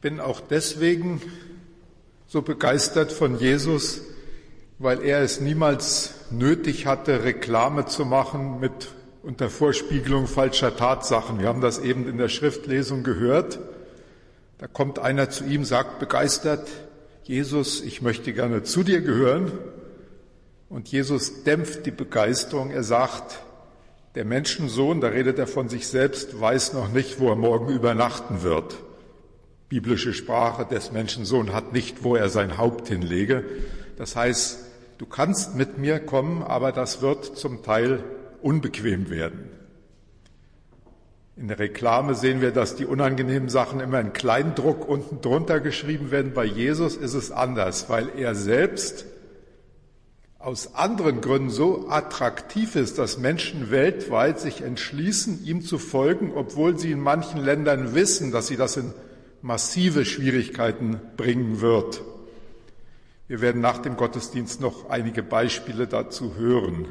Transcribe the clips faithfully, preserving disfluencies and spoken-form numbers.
bin auch deswegen so begeistert von Jesus, weil er es niemals nötig hatte, Reklame zu machen mit unter Vorspiegelung falscher Tatsachen. Wir haben das eben in der Schriftlesung gehört. Da kommt einer zu ihm, sagt begeistert, Jesus, ich möchte gerne zu dir gehören. Und Jesus dämpft die Begeisterung. Er sagt, der Menschensohn, da redet er von sich selbst, weiß noch nicht, wo er morgen übernachten wird. Biblische Sprache, des Menschensohn hat nicht, wo er sein Haupt hinlege. Das heißt, du kannst mit mir kommen, aber das wird zum Teil unbequem werden. In der Reklame sehen wir, dass die unangenehmen Sachen immer in Kleindruck unten drunter geschrieben werden. Bei Jesus ist es anders, weil er selbst aus anderen Gründen so attraktiv ist, dass Menschen weltweit sich entschließen, ihm zu folgen, obwohl sie in manchen Ländern wissen, dass sie das in massive Schwierigkeiten bringen wird. Wir werden nach dem Gottesdienst noch einige Beispiele dazu hören.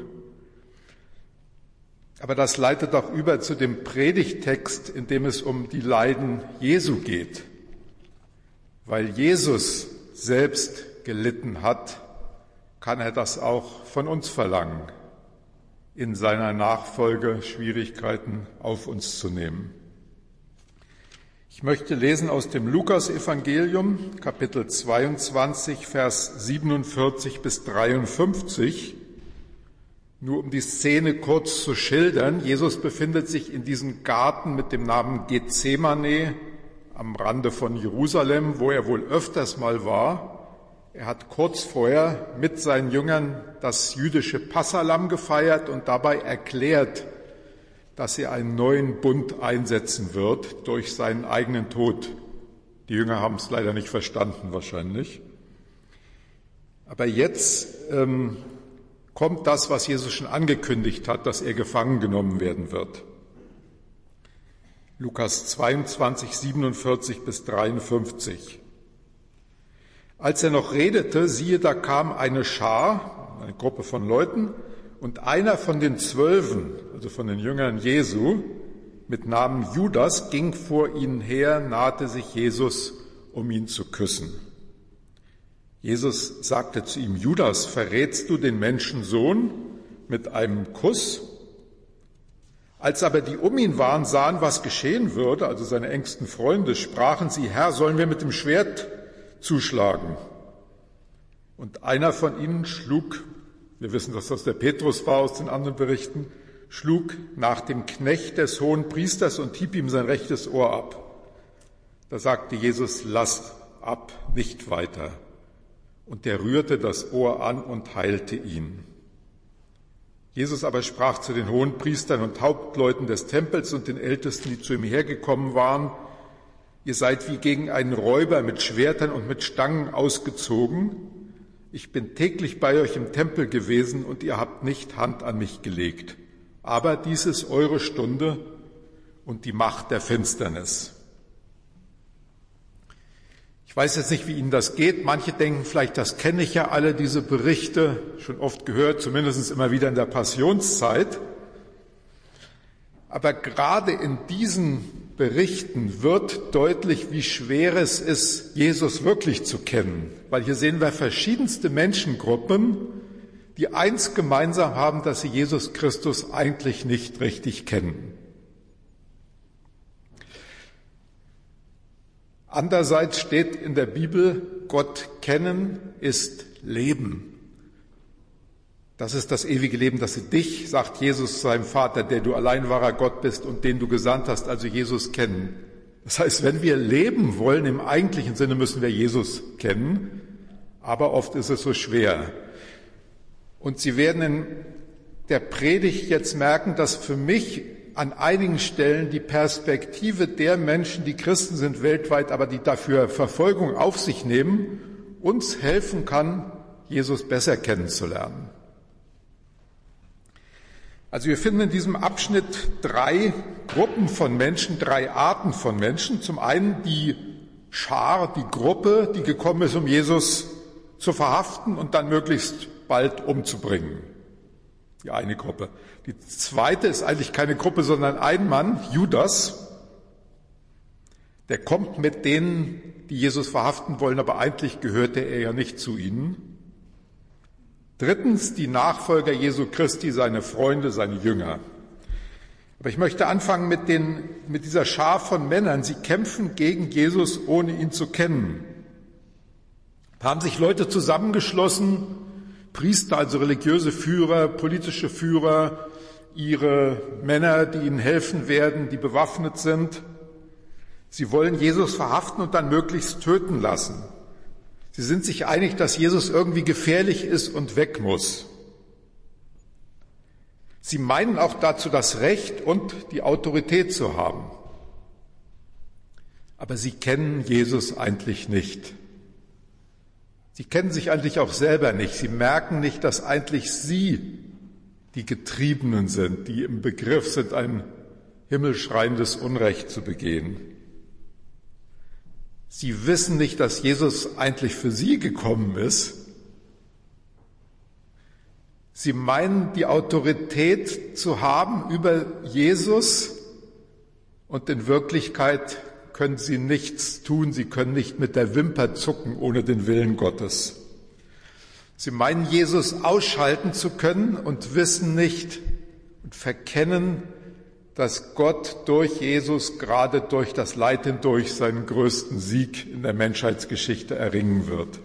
Aber das leitet auch über zu dem Predigttext, in dem es um die Leiden Jesu geht. Weil Jesus selbst gelitten hat, kann er das auch von uns verlangen, in seiner Nachfolge Schwierigkeiten auf uns zu nehmen. Ich möchte lesen aus dem Lukas-Evangelium, Kapitel zweiundzwanzig, Vers siebenundvierzig bis dreiundfünfzig. Nur um die Szene kurz zu schildern, Jesus befindet sich in diesem Garten mit dem Namen Gethsemane am Rande von Jerusalem, wo er wohl öfters mal war. Er hat kurz vorher mit seinen Jüngern das jüdische Passahlamm gefeiert und dabei erklärt, dass er einen neuen Bund einsetzen wird durch seinen eigenen Tod. Die Jünger haben es leider nicht verstanden wahrscheinlich. Aber jetzt ähm, kommt das, was Jesus schon angekündigt hat, dass er gefangen genommen werden wird. Lukas zweiundzwanzig, siebenundvierzig bis dreiundfünfzig. Als er noch redete, siehe, da kam eine Schar, eine Gruppe von Leuten, und einer von den Zwölfen, also von den Jüngern Jesu, mit Namen Judas, ging vor ihnen her, nahte sich Jesus, um ihn zu küssen. Jesus sagte zu ihm, Judas, verrätst du den Menschensohn mit einem Kuss? Als aber die um ihn waren, sahen, was geschehen würde, also seine engsten Freunde, sprachen sie, Herr, sollen wir mit dem Schwert zuschlagen? Und einer von ihnen schlug, wir wissen, dass das der Petrus war aus den anderen Berichten, schlug nach dem Knecht des hohen Priesters und hieb ihm sein rechtes Ohr ab. Da sagte Jesus, lasst ab, nicht weiter. Und der rührte das Ohr an und heilte ihn. Jesus aber sprach zu den Hohenpriestern und Hauptleuten des Tempels und den Ältesten, die zu ihm hergekommen waren, ihr seid wie gegen einen Räuber mit Schwertern und mit Stangen ausgezogen. Ich bin täglich bei euch im Tempel gewesen und ihr habt nicht Hand an mich gelegt. Aber dies ist eure Stunde und die Macht der Finsternis. Ich weiß jetzt nicht, wie Ihnen das geht. Manche denken vielleicht, das kenne ich ja alle, diese Berichte, schon oft gehört, zumindest immer wieder in der Passionszeit. Aber gerade in diesen Berichten wird deutlich, wie schwer es ist, Jesus wirklich zu kennen. Weil hier sehen wir verschiedenste Menschengruppen, die eins gemeinsam haben, dass sie Jesus Christus eigentlich nicht richtig kennen. Andererseits steht in der Bibel, Gott kennen ist Leben. Das ist das ewige Leben, dass sie dich, sagt Jesus zu seinem Vater, der du allein wahrer Gott bist und den du gesandt hast, also Jesus kennen. Das heißt, wenn wir leben wollen, im eigentlichen Sinne müssen wir Jesus kennen, aber oft ist es so schwer. Und Sie werden in der Predigt jetzt merken, dass für mich an einigen Stellen die Perspektive der Menschen, die Christen sind weltweit, aber die dafür Verfolgung auf sich nehmen, uns helfen kann, Jesus besser kennenzulernen. Also wir finden in diesem Abschnitt drei Gruppen von Menschen, drei Arten von Menschen. Zum einen die Schar, die Gruppe, die gekommen ist, um Jesus zu verhaften und dann möglichst bald umzubringen. Die eine Gruppe. Die zweite ist eigentlich keine Gruppe, sondern ein Mann, Judas. Der kommt mit denen die Jesus verhaften wollen, aber eigentlich gehörte er ja nicht zu ihnen. Drittens die Nachfolger Jesu Christi, seine Freunde, seine Jünger. Aber ich möchte anfangen mit, den, mit dieser Schar von Männern. Sie kämpfen gegen Jesus, ohne ihn zu kennen. Da haben sich Leute zusammengeschlossen, Priester, also religiöse Führer, politische Führer, ihre Männer, die ihnen helfen werden, die bewaffnet sind. Sie wollen Jesus verhaften und dann möglichst töten lassen. Sie sind sich einig, dass Jesus irgendwie gefährlich ist und weg muss. Sie meinen auch dazu das Recht und die Autorität zu haben. Aber sie kennen Jesus eigentlich nicht. Sie kennen sich eigentlich auch selber nicht. Sie merken nicht, dass eigentlich sie die Getriebenen sind, die im Begriff sind, ein himmelschreiendes Unrecht zu begehen. Sie wissen nicht, dass Jesus eigentlich für sie gekommen ist. Sie meinen, die Autorität zu haben über Jesus, und in Wirklichkeit können sie nichts tun. Sie können nicht mit der Wimper zucken ohne den Willen Gottes. Sie meinen, Jesus ausschalten zu können und wissen nicht und verkennen, dass Gott durch Jesus gerade durch das Leid hindurch seinen größten Sieg in der Menschheitsgeschichte erringen wird.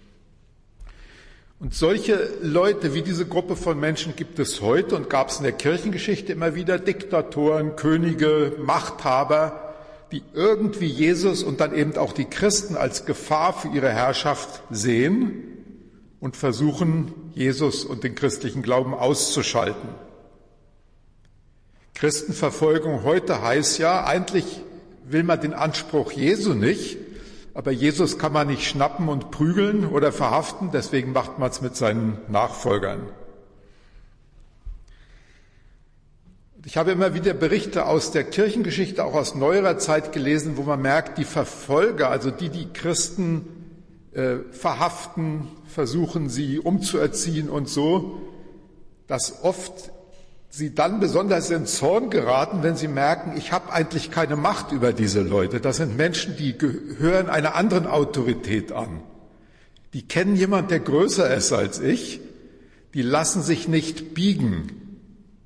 Und solche Leute wie diese Gruppe von Menschen gibt es heute und gab es in der Kirchengeschichte immer wieder: Diktatoren, Könige, Machthaber, die irgendwie Jesus und dann eben auch die Christen als Gefahr für ihre Herrschaft sehen und versuchen, Jesus und den christlichen Glauben auszuschalten. Christenverfolgung heute heißt ja, eigentlich will man den Anspruch Jesu nicht, aber Jesus kann man nicht schnappen und prügeln oder verhaften, deswegen macht man es mit seinen Nachfolgern. Ich habe immer wieder Berichte aus der Kirchengeschichte, auch aus neuerer Zeit gelesen, wo man merkt, die Verfolger, also die, die Christen äh, verhaften, versuchen sie umzuerziehen und so, dass oft sie dann besonders in Zorn geraten, wenn sie merken, ich habe eigentlich keine Macht über diese Leute. Das sind Menschen, die gehören einer anderen Autorität an. Die kennen jemanden, der größer ist als ich. Die lassen sich nicht biegen.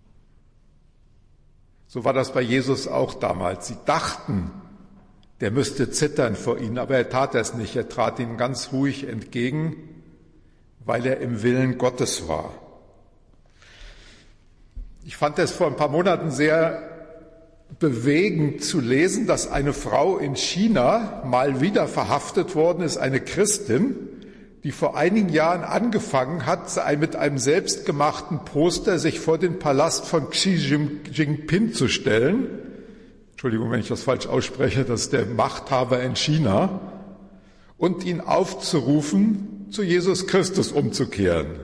So war das bei Jesus auch damals. Sie dachten, der müsste zittern vor ihnen, aber er tat es nicht. Er trat ihnen ganz ruhig entgegen, weil er im Willen Gottes war. Ich fand es vor ein paar Monaten sehr bewegend zu lesen, dass eine Frau in China mal wieder verhaftet worden ist, eine Christin, die vor einigen Jahren angefangen hat, mit einem selbstgemachten Poster sich vor den Palast von Xi Jinping zu stellen. Entschuldigung, wenn ich das falsch ausspreche, das ist der Machthaber in China, und ihn aufzurufen, zu Jesus Christus umzukehren.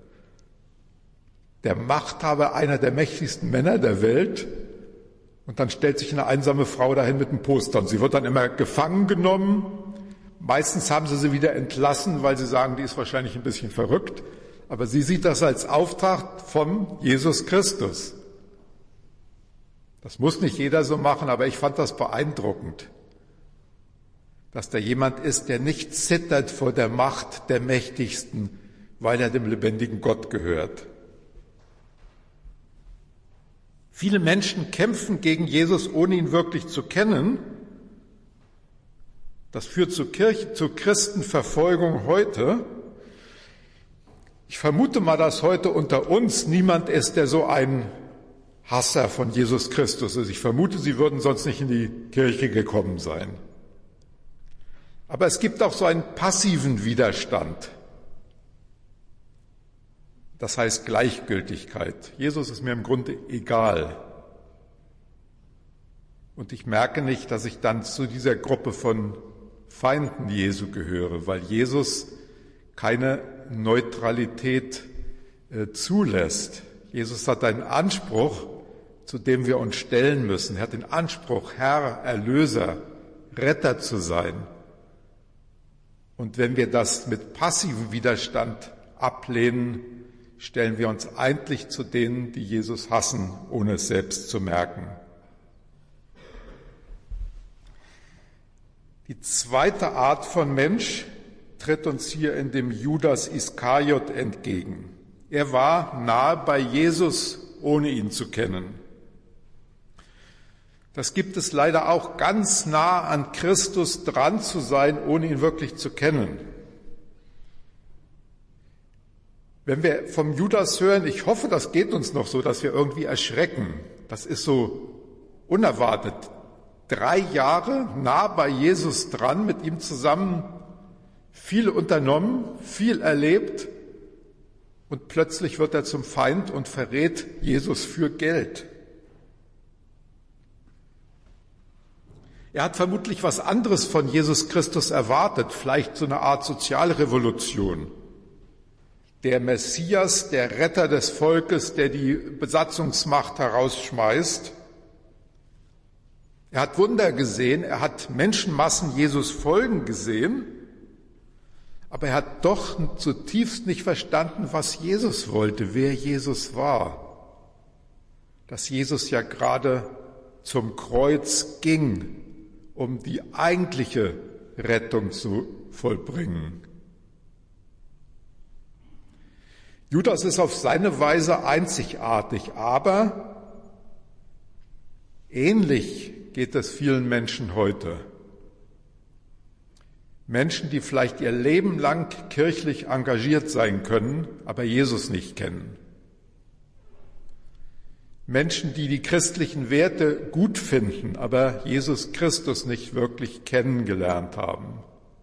Der Machthaber, einer der mächtigsten Männer der Welt, und dann stellt sich eine einsame Frau dahin mit einem Poster. Und sie wird dann immer gefangen genommen. Meistens haben sie sie wieder entlassen, weil sie sagen, die ist wahrscheinlich ein bisschen verrückt. Aber sie sieht das als Auftrag von Jesus Christus. Das muss nicht jeder so machen, aber ich fand das beeindruckend, dass da jemand ist, der nicht zittert vor der Macht der Mächtigsten, weil er dem lebendigen Gott gehört. Viele Menschen kämpfen gegen Jesus, ohne ihn wirklich zu kennen. Das führt zur Kirche, zur Christenverfolgung heute. Ich vermute mal, dass heute unter uns niemand ist, der so ein Hasser von Jesus Christus ist. Ich vermute, sie würden sonst nicht in die Kirche gekommen sein. Aber es gibt auch so einen passiven Widerstand. Das heißt Gleichgültigkeit. Jesus ist mir im Grunde egal. Und ich merke nicht, dass ich dann zu dieser Gruppe von Feinden Jesu gehöre, weil Jesus keine Neutralität äh, zulässt. Jesus hat einen Anspruch, zu dem wir uns stellen müssen. Er hat den Anspruch, Herr, Erlöser, Retter zu sein. Und wenn wir das mit passivem Widerstand ablehnen, stellen wir uns eigentlich zu denen, die Jesus hassen, ohne es selbst zu merken. Die zweite Art von Mensch tritt uns hier in dem Judas Iskariot entgegen. Er war nahe bei Jesus, ohne ihn zu kennen. Das gibt es leider auch, ganz nah an Christus dran zu sein, ohne ihn wirklich zu kennen. Wenn wir vom Judas hören, ich hoffe, das geht uns noch so, dass wir irgendwie erschrecken. Das ist so unerwartet. Drei Jahre nah bei Jesus dran, mit ihm zusammen viel unternommen, viel erlebt und plötzlich wird er zum Feind und verrät Jesus für Geld. Er hat vermutlich was anderes von Jesus Christus erwartet, vielleicht so eine Art Sozialrevolution. Der Messias, der Retter des Volkes, der die Besatzungsmacht herausschmeißt. Er hat Wunder gesehen, er hat Menschenmassen Jesus folgen gesehen, aber er hat doch zutiefst nicht verstanden, was Jesus wollte, wer Jesus war. Dass Jesus ja gerade zum Kreuz ging, um die eigentliche Rettung zu vollbringen. Judas ist auf seine Weise einzigartig, aber ähnlich geht es vielen Menschen heute. Menschen, die vielleicht ihr Leben lang kirchlich engagiert sein können, aber Jesus nicht kennen. Menschen, die die christlichen Werte gut finden, aber Jesus Christus nicht wirklich kennengelernt haben.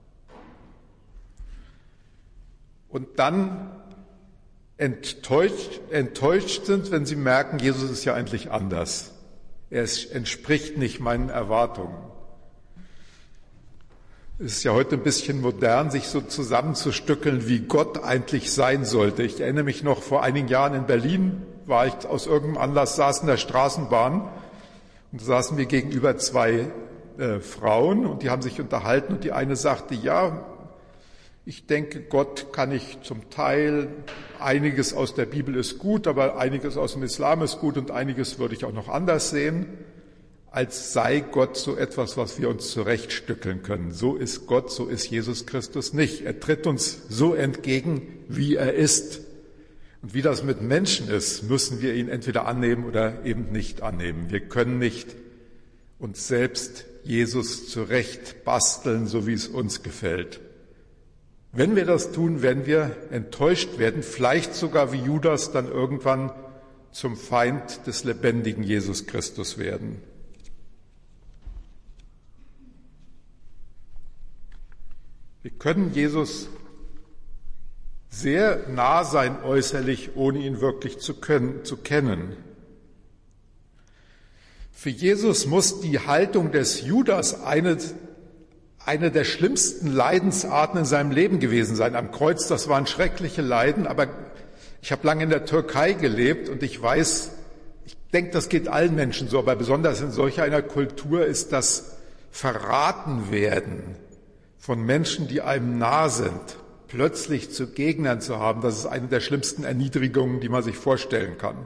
Und dann enttäuscht, enttäuscht sind, wenn sie merken, Jesus ist ja eigentlich anders. Er entspricht nicht meinen Erwartungen. Es ist ja heute ein bisschen modern, sich so zusammenzustückeln, wie Gott eigentlich sein sollte. Ich erinnere mich noch, vor einigen Jahren in Berlin war ich aus irgendeinem Anlass, saß in der Straßenbahn und da saßen wir gegenüber zwei äh, Frauen und die haben sich unterhalten und die eine sagte, ja, ich denke, Gott kann ich zum Teil, einiges aus der Bibel ist gut, aber einiges aus dem Islam ist gut und einiges würde ich auch noch anders sehen, als sei Gott so etwas, was wir uns zurechtstückeln können. So ist Gott, so ist Jesus Christus nicht. Er tritt uns so entgegen, wie er ist. Und wie das mit Menschen ist, müssen wir ihn entweder annehmen oder eben nicht annehmen. Wir können nicht uns selbst Jesus zurecht basteln, so wie es uns gefällt. Wenn wir das tun, werden wir enttäuscht werden, vielleicht sogar wie Judas dann irgendwann zum Feind des lebendigen Jesus Christus werden. Wir können Jesus sehr nah sein äußerlich, ohne ihn wirklich zu können, zu kennen. Für Jesus muss die Haltung des Judas eine, eine der schlimmsten Leidensarten in seinem Leben gewesen sein. Am Kreuz, das waren schreckliche Leiden, aber ich habe lange in der Türkei gelebt und ich weiß, ich denke, das geht allen Menschen so, aber besonders in solch einer Kultur ist das Verratenwerden von Menschen, die einem nah sind, plötzlich zu Gegnern zu haben, das ist eine der schlimmsten Erniedrigungen, die man sich vorstellen kann.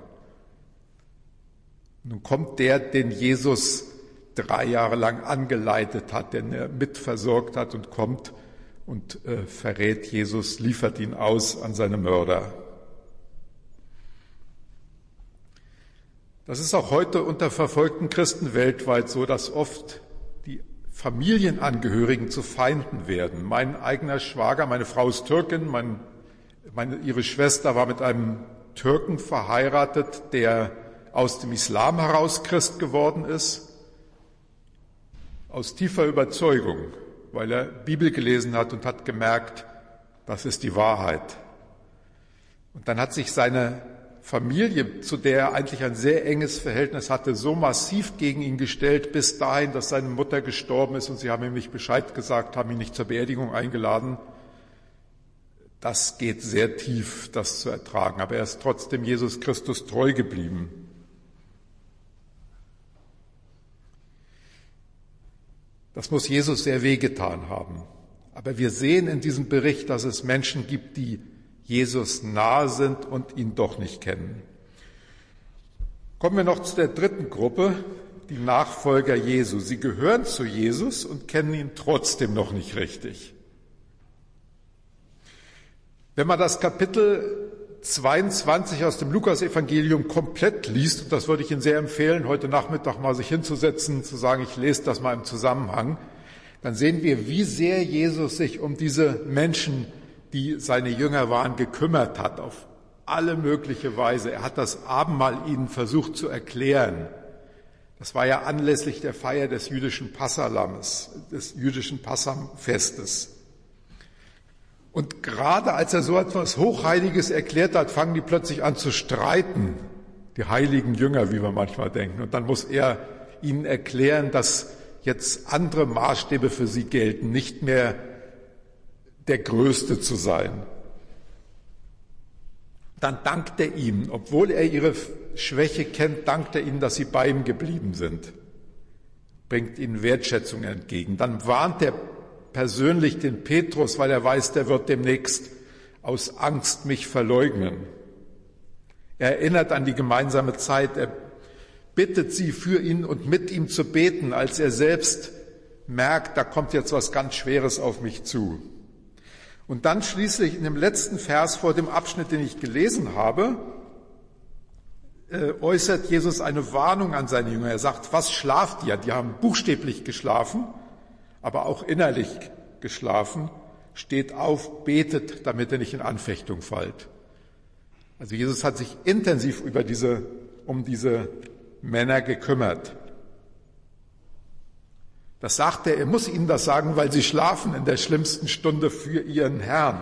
Nun kommt der, den Jesus drei Jahre lang angeleitet hat, den er mitversorgt hat und kommt und äh, verrät Jesus, liefert ihn aus an seine Mörder. Das ist auch heute unter verfolgten Christen weltweit so, dass oft die Familienangehörigen zu Feinden werden. Mein eigener Schwager, meine Frau ist Türkin, mein, meine, ihre Schwester war mit einem Türken verheiratet, der aus dem Islam heraus Christ geworden ist, aus tiefer Überzeugung, weil er Bibel gelesen hat und hat gemerkt, das ist die Wahrheit. Und dann hat sich seine Familie, zu der er eigentlich ein sehr enges Verhältnis hatte, so massiv gegen ihn gestellt, bis dahin, dass seine Mutter gestorben ist und sie haben ihm nicht Bescheid gesagt, haben ihn nicht zur Beerdigung eingeladen. Das geht sehr tief, das zu ertragen, aber er ist trotzdem Jesus Christus treu geblieben. Das muss Jesus sehr wehgetan haben. Aber wir sehen in diesem Bericht, dass es Menschen gibt, die Jesus nahe sind und ihn doch nicht kennen. Kommen wir noch zu der dritten Gruppe, die Nachfolger Jesu. Sie gehören zu Jesus und kennen ihn trotzdem noch nicht richtig. Wenn man das Kapitel zweiundzwanzig aus dem Lukasevangelium komplett liest, und das würde ich Ihnen sehr empfehlen, heute Nachmittag mal sich hinzusetzen, zu sagen, ich lese das mal im Zusammenhang, dann sehen wir, wie sehr Jesus sich um diese Menschen, die seine Jünger waren, gekümmert hat, auf alle mögliche Weise. Er hat das Abendmahl ihnen versucht zu erklären. Das war ja anlässlich der Feier des jüdischen Passalammes, des jüdischen Passamfestes. Und gerade als er so etwas Hochheiliges erklärt hat, fangen die plötzlich an zu streiten, die heiligen Jünger, wie wir manchmal denken. Und dann muss er ihnen erklären, dass jetzt andere Maßstäbe für sie gelten, nicht mehr der Größte zu sein. Dann dankt er ihnen, obwohl er ihre Schwäche kennt, dankt er ihnen, dass sie bei ihm geblieben sind, bringt ihnen Wertschätzung entgegen. Dann warnt er persönlich den Petrus, weil er weiß, der wird demnächst aus Angst mich verleugnen. Er erinnert an die gemeinsame Zeit, er bittet sie, für ihn und mit ihm zu beten, als er selbst merkt, da kommt jetzt was ganz Schweres auf mich zu. Und dann schließlich in dem letzten Vers vor dem Abschnitt, den ich gelesen habe, äh, äußert Jesus eine Warnung an seine Jünger. Er sagt, was schlaft ihr? Die haben buchstäblich geschlafen, aber auch innerlich geschlafen. Steht auf, betet, damit ihr nicht in Anfechtung fallt. Also Jesus hat sich intensiv über diese, um diese Männer gekümmert. Das sagt er, er muss ihnen das sagen, weil sie schlafen in der schlimmsten Stunde für ihren Herrn.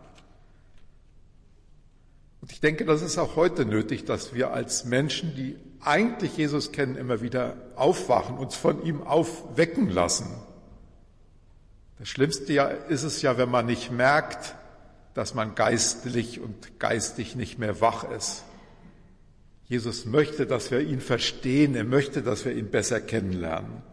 Und ich denke, das ist auch heute nötig, dass wir als Menschen, die eigentlich Jesus kennen, immer wieder aufwachen, uns von ihm aufwecken lassen. Das Schlimmste ja ist es ja, wenn man nicht merkt, dass man geistlich und geistig nicht mehr wach ist. Jesus möchte, dass wir ihn verstehen, er möchte, dass wir ihn besser kennenlernen.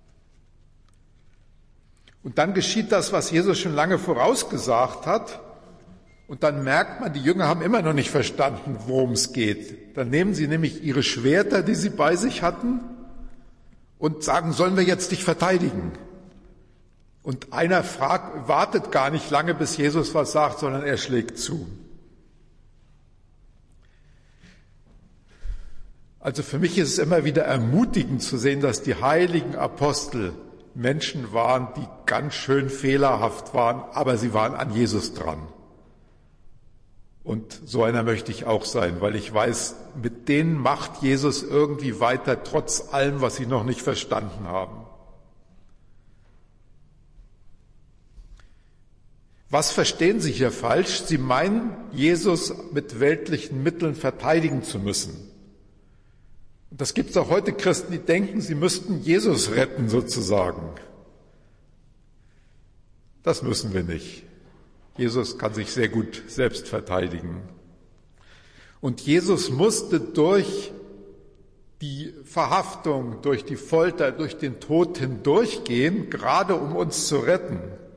Und dann geschieht das, was Jesus schon lange vorausgesagt hat. Und dann merkt man, die Jünger haben immer noch nicht verstanden, worum es geht. Dann nehmen sie nämlich ihre Schwerter, die sie bei sich hatten, und sagen, sollen wir jetzt dich verteidigen? Und einer fragt, wartet gar nicht lange, bis Jesus was sagt, sondern er schlägt zu. Also für mich ist es immer wieder ermutigend zu sehen, dass die heiligen Apostel Menschen waren, die ganz schön fehlerhaft waren, aber sie waren an Jesus dran. Und so einer möchte ich auch sein, weil ich weiß, mit denen macht Jesus irgendwie weiter, trotz allem, was sie noch nicht verstanden haben. Was verstehen Sie hier falsch? Sie meinen, Jesus mit weltlichen Mitteln verteidigen zu müssen. Und das gibt es auch heute Christen, die denken, sie müssten Jesus retten sozusagen. Das müssen wir nicht. Jesus kann sich sehr gut selbst verteidigen. Und Jesus musste durch die Verhaftung, durch die Folter, durch den Tod hindurchgehen, gerade um uns zu retten.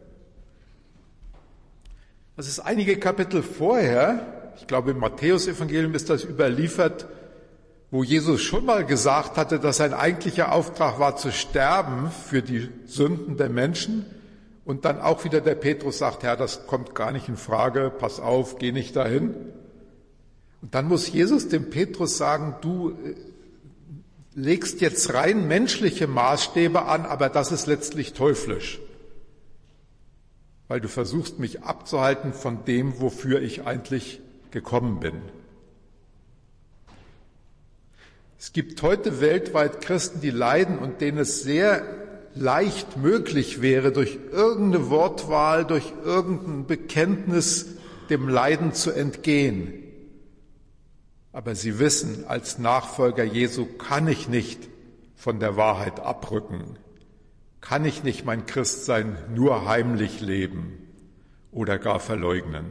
Das ist einige Kapitel vorher, ich glaube im Matthäus-Evangelium ist das überliefert, wo Jesus schon mal gesagt hatte, dass sein eigentlicher Auftrag war, zu sterben für die Sünden der Menschen. Und dann auch wieder der Petrus sagt, Herr, das kommt gar nicht in Frage, pass auf, geh nicht dahin. Und dann muss Jesus dem Petrus sagen, du legst jetzt rein menschliche Maßstäbe an, aber das ist letztlich teuflisch. Weil du versuchst, mich abzuhalten von dem, wofür ich eigentlich gekommen bin. Es gibt heute weltweit Christen, die leiden und denen es sehr leicht möglich wäre, durch irgendeine Wortwahl, durch irgendein Bekenntnis dem Leiden zu entgehen. Aber sie wissen, als Nachfolger Jesu kann ich nicht von der Wahrheit abrücken, kann ich nicht mein Christsein nur heimlich leben oder gar verleugnen.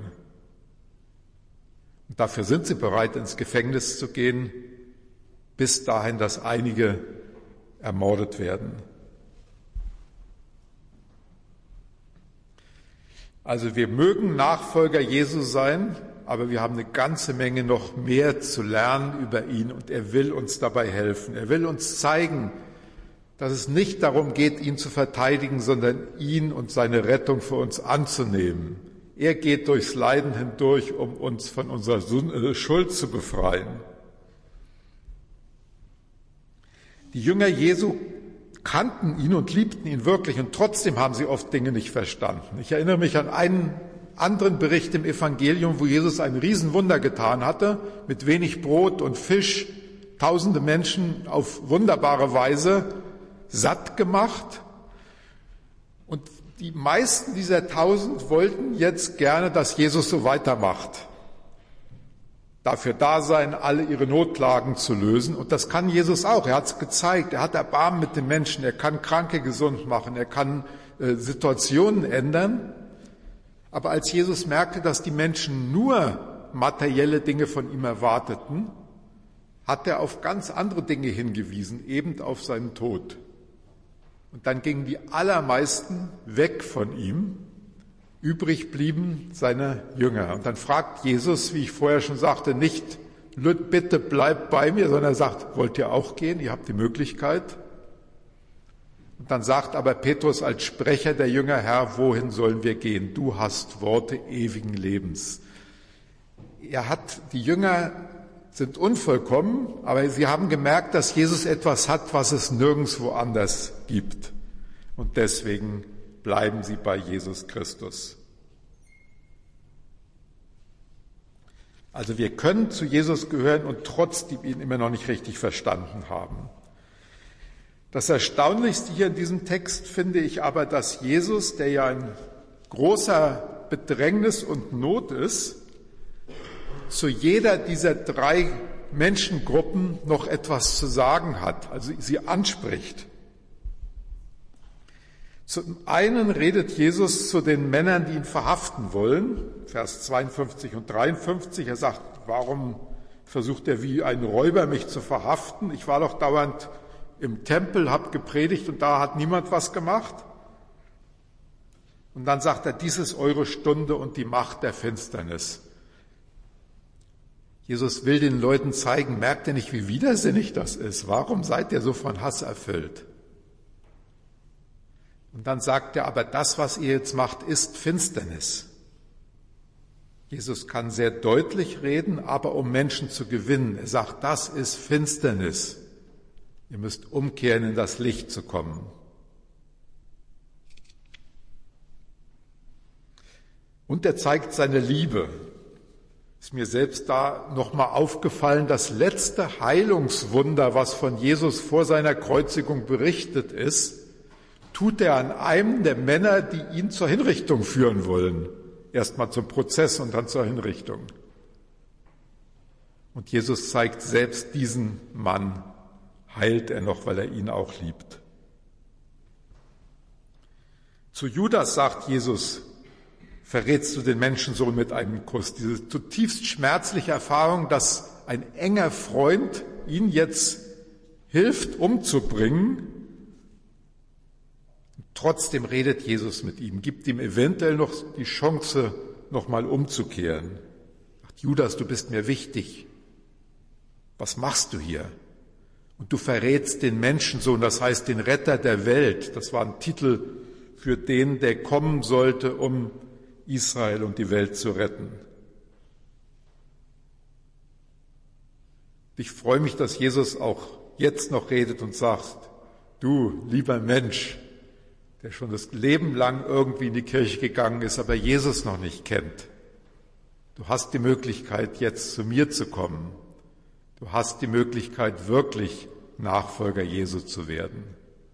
Und dafür sind sie bereit, ins Gefängnis zu gehen, bis dahin, dass einige ermordet werden. Also wir mögen Nachfolger Jesu sein, aber wir haben eine ganze Menge noch mehr zu lernen über ihn und er will uns dabei helfen. Er will uns zeigen, dass es nicht darum geht, ihn zu verteidigen, sondern ihn und seine Rettung für uns anzunehmen. Er geht durchs Leiden hindurch, um uns von unserer Schuld zu befreien. Die Jünger Jesu kannten ihn und liebten ihn wirklich und trotzdem haben sie oft Dinge nicht verstanden. Ich erinnere mich an einen anderen Bericht im Evangelium, wo Jesus ein Riesenwunder getan hatte, mit wenig Brot und Fisch, tausende Menschen auf wunderbare Weise satt gemacht. Und die meisten dieser tausend wollten jetzt gerne, dass Jesus so weitermacht. Dafür da sein, alle ihre Notlagen zu lösen. Und das kann Jesus auch. Er hat es gezeigt. Er hat Erbarmen mit den Menschen. Er kann Kranke gesund machen. Er kann äh, Situationen ändern. Aber als Jesus merkte, dass die Menschen nur materielle Dinge von ihm erwarteten, hat er auf ganz andere Dinge hingewiesen, eben auf seinen Tod. Und dann gingen die allermeisten weg von ihm. Übrig blieben seine Jünger. Und dann fragt Jesus, wie ich vorher schon sagte, nicht, bitte bleibt bei mir, sondern er sagt, wollt ihr auch gehen? Ihr habt die Möglichkeit. Und dann sagt aber Petrus als Sprecher der Jünger, Herr, wohin sollen wir gehen? Du hast Worte ewigen Lebens. Er hat, die Jünger sind unvollkommen, aber sie haben gemerkt, dass Jesus etwas hat, was es nirgendwo anders gibt. Und deswegen bleiben sie bei Jesus Christus. Also wir können zu Jesus gehören und trotzdem ihn immer noch nicht richtig verstanden haben. Das Erstaunlichste hier in diesem Text finde ich aber, dass Jesus, der ja in großer Bedrängnis und Not ist, zu jeder dieser drei Menschengruppen noch etwas zu sagen hat, also sie anspricht. Zum einen redet Jesus zu den Männern, die ihn verhaften wollen, Vers zweiundfünfzig und dreiundfünfzig. Er sagt, warum versucht er wie ein Räuber mich zu verhaften? Ich war doch dauernd im Tempel, habe gepredigt und da hat niemand was gemacht. Und dann sagt er, dies ist eure Stunde und die Macht der Finsternis. Jesus will den Leuten zeigen, merkt ihr nicht, wie widersinnig das ist? Warum seid ihr so von Hass erfüllt? Und dann sagt er, aber das, was ihr jetzt macht, ist Finsternis. Jesus kann sehr deutlich reden, aber um Menschen zu gewinnen. Er sagt, das ist Finsternis. Ihr müsst umkehren, in das Licht zu kommen. Und er zeigt seine Liebe. Ist mir selbst da nochmal aufgefallen, das letzte Heilungswunder, was von Jesus vor seiner Kreuzigung berichtet ist, tut er an einem der Männer, die ihn zur Hinrichtung führen wollen. Erstmal zum Prozess und dann zur Hinrichtung. Und Jesus zeigt, selbst diesen Mann heilt er noch, weil er ihn auch liebt. Zu Judas sagt Jesus, verrätst du den Menschensohn mit einem Kuss. Diese zutiefst schmerzliche Erfahrung, dass ein enger Freund ihn jetzt hilft, umzubringen. Trotzdem redet Jesus mit ihm, gibt ihm eventuell noch die Chance, nochmal umzukehren. Sagt, Judas, du bist mir wichtig. Was machst du hier? Und du verrätst den Menschensohn, das heißt den Retter der Welt. Das war ein Titel für den, der kommen sollte, um Israel und die Welt zu retten. Ich freue mich, dass Jesus auch jetzt noch redet und sagt, du, lieber Mensch, der schon das Leben lang irgendwie in die Kirche gegangen ist, aber Jesus noch nicht kennt. Du hast die Möglichkeit, jetzt zu mir zu kommen. Du hast die Möglichkeit, wirklich Nachfolger Jesu zu werden.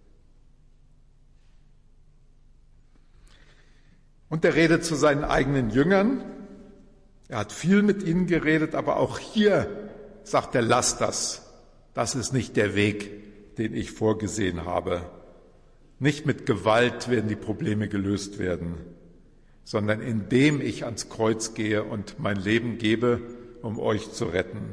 Und er redet zu seinen eigenen Jüngern. Er hat viel mit ihnen geredet, aber auch hier sagt er, lass das. Das ist nicht der Weg, den ich vorgesehen habe. Nicht mit Gewalt werden die Probleme gelöst werden, sondern indem ich ans Kreuz gehe und mein Leben gebe, um euch zu retten.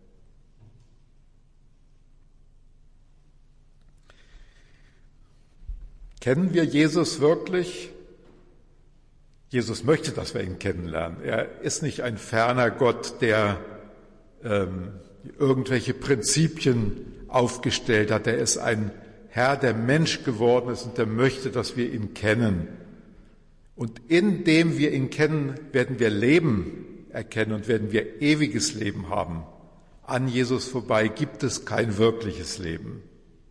Kennen wir Jesus wirklich? Jesus möchte, dass wir ihn kennenlernen. Er ist nicht ein ferner Gott, der ähm, irgendwelche Prinzipien aufgestellt hat. Er ist ein Herr, der Mensch geworden ist und der möchte, dass wir ihn kennen. Und indem wir ihn kennen, werden wir Leben erkennen und werden wir ewiges Leben haben. An Jesus vorbei gibt es kein wirkliches Leben.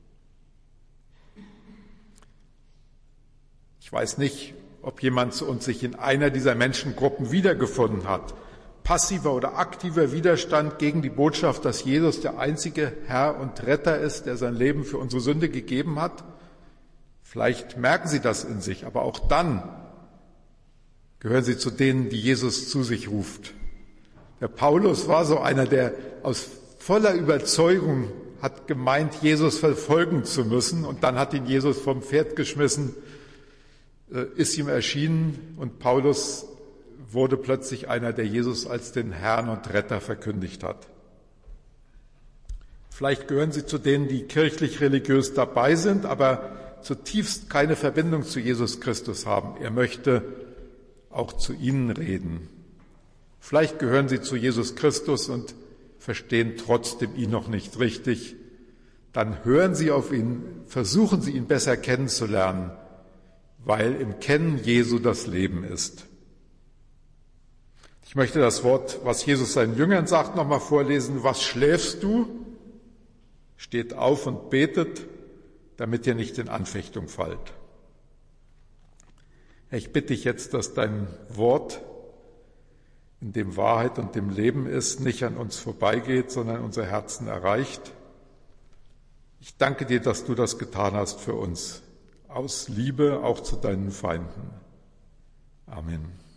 Ich weiß nicht, ob jemand zu uns sich in einer dieser Menschengruppen wiedergefunden hat. Passiver oder aktiver Widerstand gegen die Botschaft, dass Jesus der einzige Herr und Retter ist, der sein Leben für unsere Sünde gegeben hat. Vielleicht merken Sie das in sich, aber auch dann gehören Sie zu denen, die Jesus zu sich ruft. Der Paulus war so einer, der aus voller Überzeugung hat gemeint, Jesus verfolgen zu müssen, und dann hat ihn Jesus vom Pferd geschmissen, ist ihm erschienen, und Paulus wurde plötzlich einer, der Jesus als den Herrn und Retter verkündigt hat. Vielleicht gehören Sie zu denen, die kirchlich-religiös dabei sind, aber zutiefst keine Verbindung zu Jesus Christus haben. Er möchte auch zu Ihnen reden. Vielleicht gehören Sie zu Jesus Christus und verstehen trotzdem ihn noch nicht richtig. Dann hören Sie auf ihn, versuchen Sie ihn besser kennenzulernen, weil im Kennen Jesu das Leben ist. Ich möchte das Wort, was Jesus seinen Jüngern sagt, nochmal vorlesen. Was schläfst du? Steht auf und betet, damit ihr nicht in Anfechtung fallt. Herr, ich bitte dich jetzt, dass dein Wort, in dem Wahrheit und dem Leben ist, nicht an uns vorbeigeht, sondern unser Herzen erreicht. Ich danke dir, dass du das getan hast für uns, aus Liebe auch zu deinen Feinden. Amen.